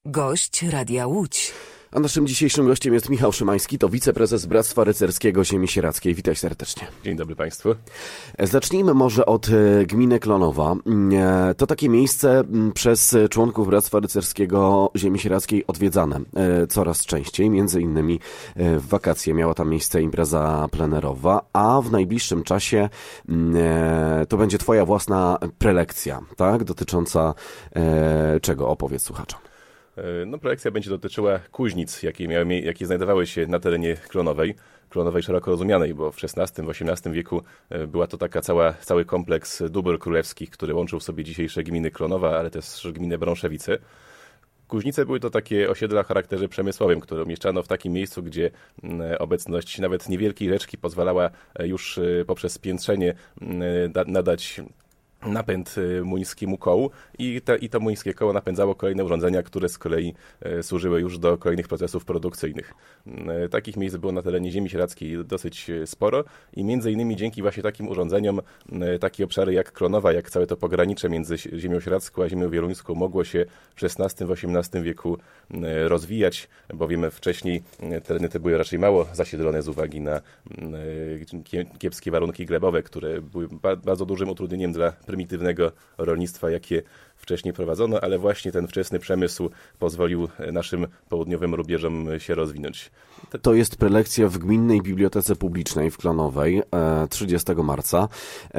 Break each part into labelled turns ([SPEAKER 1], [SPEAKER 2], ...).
[SPEAKER 1] Gość Radia Łódź.
[SPEAKER 2] A naszym dzisiejszym gościem jest Michał Szymański, to wiceprezes Bractwa Rycerskiego Ziemi Sieradzkiej. Witaj serdecznie.
[SPEAKER 3] Dzień dobry Państwu.
[SPEAKER 2] Zacznijmy może od gminy Klonowa. To takie miejsce przez członków Bractwa Rycerskiego Ziemi Sieradzkiej odwiedzane coraz częściej. Między innymi w wakacje miała tam miejsce impreza plenerowa, a w najbliższym czasie to będzie twoja własna prelekcja, tak? Dotycząca czego? Opowiedz słuchaczom.
[SPEAKER 3] No, prelekcja będzie dotyczyła kuźnic, jakie znajdowały się na terenie Klonowej szeroko rozumianej, bo w XVI, w XVIII wieku była to taka cały kompleks dóbr królewskich, który łączył w sobie dzisiejsze gminy Klonowa, ale też gminę Brąszewice. Kuźnice były to takie osiedla o charakterze przemysłowym, które umieszczano w takim miejscu, gdzie obecność nawet niewielkiej rzeczki pozwalała już poprzez spiętrzenie nadać napęd młyńskiemu kołu i to młyńskie koło napędzało kolejne urządzenia, które z kolei służyły już do kolejnych procesów produkcyjnych. Takich miejsc było na terenie Ziemi Sieradzkiej dosyć sporo i między innymi dzięki właśnie takim urządzeniom takie obszary jak Klonowa, jak całe to pogranicze między Ziemią Sieradzką a Ziemią Wieluńską mogło się w XVI, w XVIII wieku rozwijać, bo wiemy wcześniej tereny te były raczej mało zasiedlone z uwagi na kiepskie warunki glebowe, które były bardzo dużym utrudnieniem dla prymitywnego rolnictwa, jakie wcześniej prowadzono, ale właśnie ten wczesny przemysł pozwolił naszym południowym rubieżom się rozwinąć.
[SPEAKER 2] To jest prelekcja w Gminnej Bibliotece Publicznej w Klonowej 30 marca.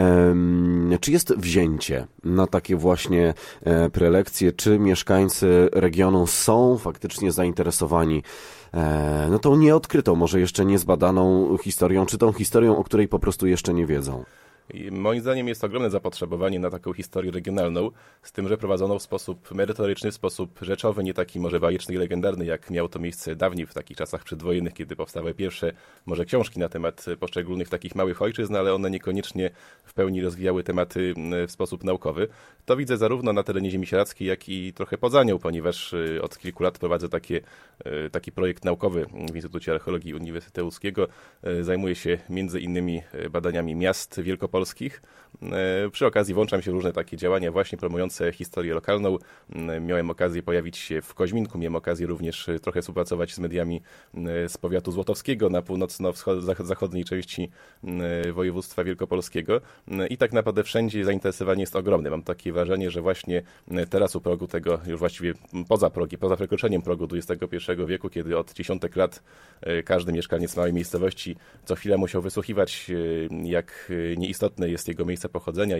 [SPEAKER 2] Czy jest wzięcie na takie właśnie prelekcje? Czy mieszkańcy regionu są faktycznie zainteresowani tą nieodkrytą, może jeszcze niezbadaną historią, czy tą historią, o której po prostu jeszcze nie wiedzą?
[SPEAKER 3] I moim zdaniem jest ogromne zapotrzebowanie na taką historię regionalną, z tym, że prowadzoną w sposób merytoryczny, w sposób rzeczowy, nie taki może bajeczny i legendarny, jak miało to miejsce dawniej w takich czasach przedwojennych, kiedy powstały pierwsze może książki na temat poszczególnych takich małych ojczyzn, ale one niekoniecznie w pełni rozwijały tematy w sposób naukowy. To widzę zarówno na terenie Ziemi Sieradzkiej, jak i trochę poza nią, ponieważ od kilku lat prowadzę taki projekt naukowy w Instytucie Archeologii Uniwersytetu Łódzkiego. Zajmuję się między innymi badaniami miast wielkopolskich. Przy okazji włączam się w różne takie działania właśnie promujące historię lokalną. Miałem okazję pojawić się w Koźminku, miałem okazję również trochę współpracować z mediami z powiatu złotowskiego na północno-zachodniej części województwa wielkopolskiego i tak naprawdę wszędzie zainteresowanie jest ogromne. Mam takie wrażenie, że właśnie teraz u progu tego, już właściwie poza przekroczeniem progu XXI wieku, kiedy od dziesiątek lat każdy mieszkaniec małej miejscowości co chwilę musiał wysłuchiwać, jak nieistotne jest jego miejsce pochodzenia,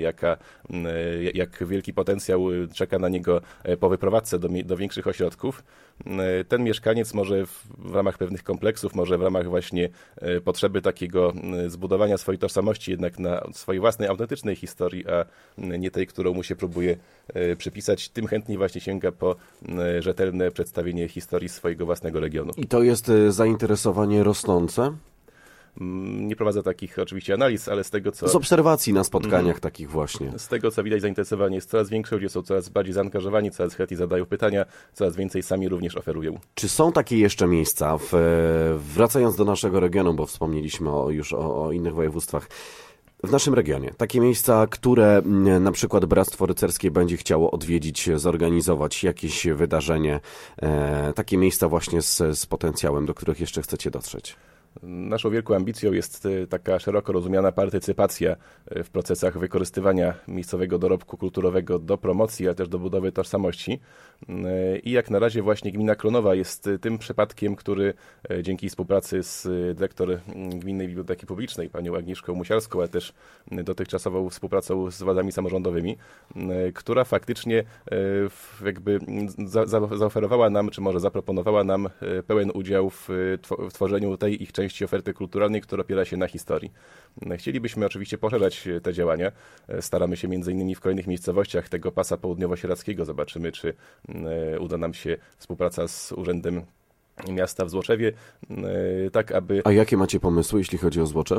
[SPEAKER 3] jak wielki potencjał czeka na niego po wyprowadzce do większych ośrodków. Ten mieszkaniec może w ramach pewnych kompleksów, może w ramach właśnie potrzeby takiego zbudowania swojej tożsamości jednak na swojej własnej, autentycznej historii, a nie tej, którą mu się próbuje przypisać, tym chętniej właśnie sięga po rzetelne przedstawienie historii swojego własnego regionu.
[SPEAKER 2] I to jest zainteresowanie rosnące?
[SPEAKER 3] Nie prowadzę takich oczywiście analiz, ale z tego co...
[SPEAKER 2] Z obserwacji na spotkaniach takich właśnie.
[SPEAKER 3] Z tego co widać, zainteresowanie jest coraz większe, ludzie są coraz bardziej zaangażowani, coraz chętniej zadają pytania, coraz więcej sami również oferują.
[SPEAKER 2] Czy są takie jeszcze miejsca, wracając do naszego regionu, bo wspomnieliśmy już o innych województwach, w naszym regionie, takie miejsca, które na przykład Bractwo Rycerskie będzie chciało odwiedzić, zorganizować jakieś wydarzenie, takie miejsca właśnie z potencjałem, do których jeszcze chcecie dotrzeć?
[SPEAKER 3] Naszą wielką ambicją jest taka szeroko rozumiana partycypacja w procesach wykorzystywania miejscowego dorobku kulturowego do promocji, ale też do budowy tożsamości. I jak na razie właśnie gmina Klonowa jest tym przypadkiem, który dzięki współpracy z dyrektor Gminnej Biblioteki Publicznej, panią Agnieszką Musialską, ale też dotychczasową współpracą z władzami samorządowymi, która faktycznie jakby zaoferowała nam, czy może zaproponowała nam pełen udział w tworzeniu tej ich części oferty kulturalnej, która opiera się na historii. Chcielibyśmy oczywiście poszerzać te działania. Staramy się między innymi w kolejnych miejscowościach tego pasa południowo-sieradzkiego. Zobaczymy, czy uda nam się współpraca z Urzędem Miasta w Złoczewie, tak aby...
[SPEAKER 2] A jakie macie pomysły, jeśli chodzi o Złoczew?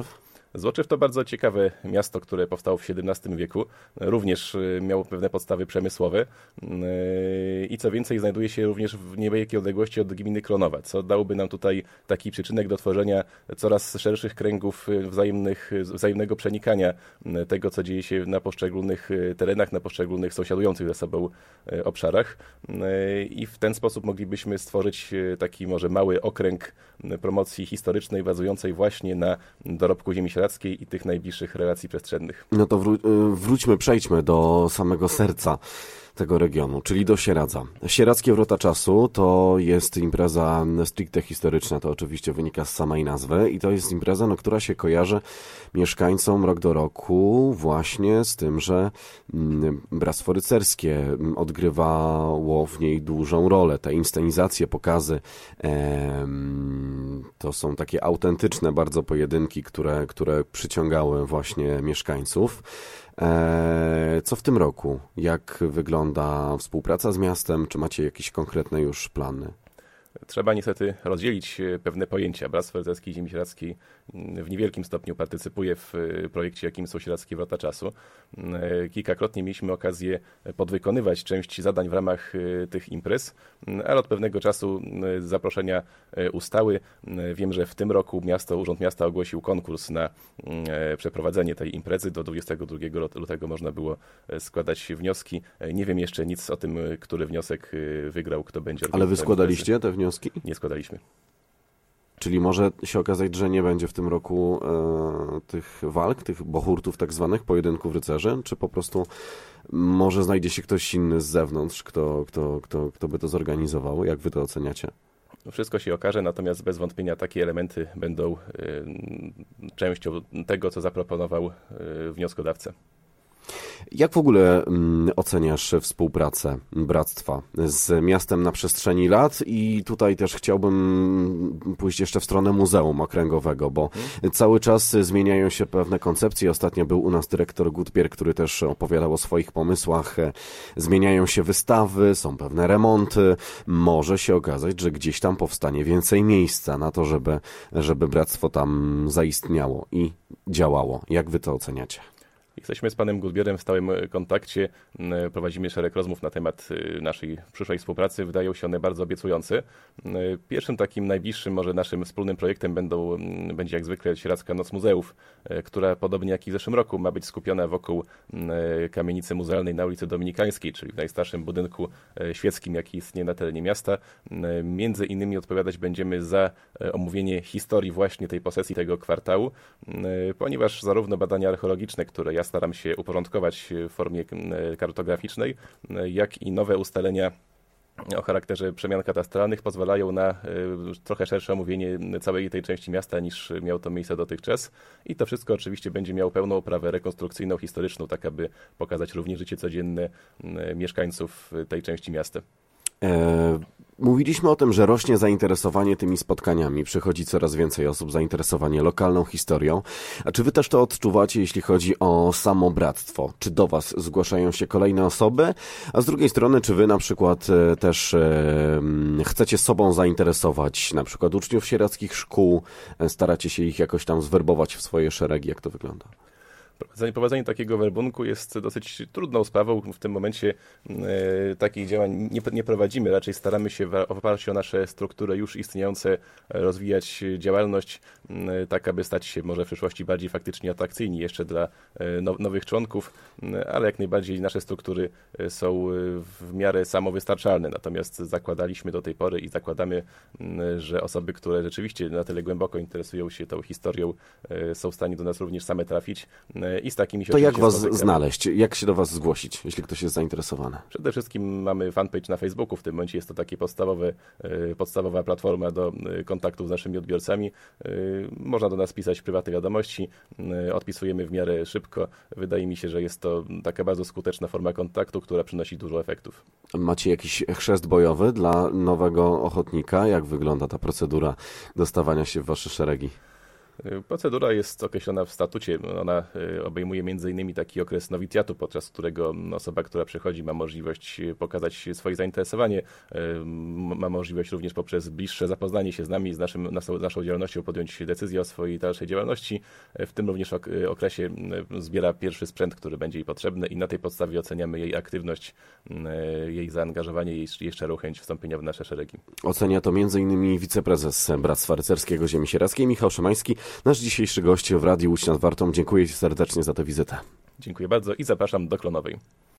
[SPEAKER 3] Złoczew to bardzo ciekawe miasto, które powstało w XVII wieku. Również miało pewne podstawy przemysłowe i co więcej znajduje się również w niewielkiej odległości od gminy Klonowa, co dałoby nam tutaj taki przyczynek do tworzenia coraz szerszych kręgów wzajemnego przenikania tego, co dzieje się na poszczególnych terenach, na poszczególnych sąsiadujących ze sobą obszarach. I w ten sposób moglibyśmy stworzyć taki może mały okręg promocji historycznej bazującej właśnie na dorobku ziemi śląskiej i tych najbliższych relacji przestrzennych.
[SPEAKER 2] No to przejdźmy do samego serca tego regionu, czyli do Sieradza. Sieradzkie Wrota Czasu to jest impreza stricte historyczna, to oczywiście wynika z samej nazwy i to jest impreza, która się kojarzy mieszkańcom rok do roku właśnie z tym, że Bractwo Rycerskie odgrywało w niej dużą rolę. Te inscenizacje, pokazy to są takie autentyczne bardzo pojedynki, które przyciągały właśnie mieszkańców. Co w tym roku? Jak wygląda współpraca z miastem? Czy macie jakieś konkretne już plany?
[SPEAKER 3] Trzeba niestety rozdzielić pewne pojęcia. Bractwo Rycerskie Ziemi Sieradzkiej w niewielkim stopniu partycypuje w projekcie, jakim są Sieradzkie Wrota Czasu. Kilkakrotnie mieliśmy okazję podwykonywać część zadań w ramach tych imprez, ale od pewnego czasu zaproszenia ustały. Wiem, że w tym roku Urząd Miasta ogłosił konkurs na przeprowadzenie tej imprezy. Do 22 lutego można było składać wnioski. Nie wiem jeszcze nic o tym, który wniosek wygrał, kto będzie organizatorem.
[SPEAKER 2] Ale wy składaliście te wnioski?
[SPEAKER 3] Nie składaliśmy.
[SPEAKER 2] Czyli może się okazać, że nie będzie w tym roku tych walk, tych bohurtów tak zwanych, pojedynków rycerzy, czy po prostu może znajdzie się ktoś inny z zewnątrz, kto by to zorganizował? Jak wy to oceniacie?
[SPEAKER 3] Wszystko się okaże, natomiast bez wątpienia takie elementy będą częścią tego, co zaproponował wnioskodawca.
[SPEAKER 2] Jak w ogóle oceniasz współpracę bractwa z miastem na przestrzeni lat? I tutaj też chciałbym pójść jeszcze w stronę Muzeum Okręgowego, bo cały czas zmieniają się pewne koncepcje. Ostatnio był u nas dyrektor Gutbier, który też opowiadał o swoich pomysłach. Zmieniają się wystawy, są pewne remonty. Może się okazać, że gdzieś tam powstanie więcej miejsca na to, żeby bractwo tam zaistniało i działało. Jak wy to oceniacie?
[SPEAKER 3] Jesteśmy z panem Gutbierem w stałym kontakcie, prowadzimy szereg rozmów na temat naszej przyszłej współpracy. Wydają się one bardzo obiecujące. Pierwszym takim najbliższym może naszym wspólnym projektem będzie jak zwykle Sieradzka Noc Muzeów, która podobnie jak i w zeszłym roku ma być skupiona wokół kamienicy muzealnej na ulicy Dominikańskiej, czyli w najstarszym budynku świeckim, jaki istnieje na terenie miasta. Między innymi odpowiadać będziemy za omówienie historii właśnie tej posesji, tego kwartału, ponieważ zarówno badania archeologiczne, które ja staram się uporządkować w formie kartograficznej, jak i nowe ustalenia o charakterze przemian katastralnych pozwalają na trochę szersze omówienie całej tej części miasta niż miało to miejsce dotychczas. I to wszystko oczywiście będzie miało pełną oprawę rekonstrukcyjną, historyczną, tak aby pokazać również życie codzienne mieszkańców tej części miasta.
[SPEAKER 2] Mówiliśmy o tym, że rośnie zainteresowanie tymi spotkaniami, przychodzi coraz więcej osób, zainteresowanie lokalną historią. A czy wy też to odczuwacie, jeśli chodzi o samo bractwo? Czy do was zgłaszają się kolejne osoby? A z drugiej strony, czy wy na przykład też chcecie sobą zainteresować na przykład uczniów sierackich szkół, staracie się ich jakoś tam zwerbować w swoje szeregi? Jak to wygląda?
[SPEAKER 3] Prowadzenie takiego werbunku jest dosyć trudną sprawą. W tym momencie takich działań nie prowadzimy. Raczej staramy się w oparciu o nasze struktury już istniejące rozwijać działalność tak, aby stać się może w przyszłości bardziej faktycznie atrakcyjni jeszcze dla nowych członków, ale jak najbardziej nasze struktury są w miarę samowystarczalne. Natomiast zakładaliśmy do tej pory i zakładamy, że osoby, które rzeczywiście na tyle głęboko interesują się tą historią, są w stanie do nas również same trafić. I z takimi się
[SPEAKER 2] to jak was znaleźć? Jak się do was zgłosić, jeśli ktoś jest zainteresowany?
[SPEAKER 3] Przede wszystkim mamy fanpage na Facebooku. W tym momencie jest to takie podstawowa platforma do kontaktu z naszymi odbiorcami. Można do nas pisać prywatne wiadomości. Odpisujemy w miarę szybko. Wydaje mi się, że jest to taka bardzo skuteczna forma kontaktu, która przynosi dużo efektów.
[SPEAKER 2] Macie jakiś chrzest bojowy dla nowego ochotnika? Jak wygląda ta procedura dostawania się w wasze szeregi?
[SPEAKER 3] Procedura jest określona w statucie. Ona obejmuje m.in. taki okres nowicjatu, podczas którego osoba, która przychodzi, ma możliwość pokazać swoje zainteresowanie, ma możliwość również poprzez bliższe zapoznanie się z nami, z naszą działalnością podjąć decyzję o swojej dalszej działalności. W tym również okresie zbiera pierwszy sprzęt, który będzie jej potrzebny i na tej podstawie oceniamy jej aktywność, jej zaangażowanie, jej szczerą chęć wstąpienia w nasze szeregi.
[SPEAKER 2] Ocenia to m.in. wiceprezes Bractwa Rycerskiego Ziemi Sieradzkiej, Michał Szymański, nasz dzisiejszy gość w Radiu Łódź nad Wartą. Dziękuję Ci serdecznie za tę wizytę.
[SPEAKER 3] Dziękuję bardzo i zapraszam do Klonowej.